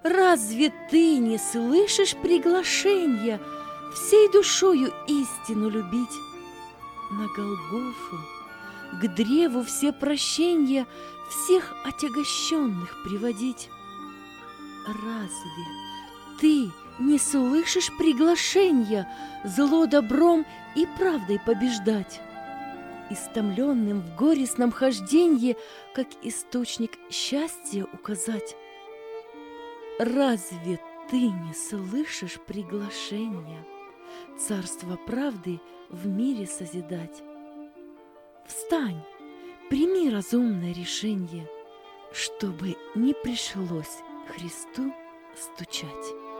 Разве ты не слышишь приглашения всей душою истину любить? На Голгофу, к древу все прощенья всех отягощенных приводить? Разве ты не слышишь приглашения зло добром и правдой побеждать? Истомленным в горестном хожденье, как источник счастья указать? Разве ты не слышишь приглашения царство правды в мире созидать? Встань, прими разумное решение, чтобы не пришлось Христу стучать.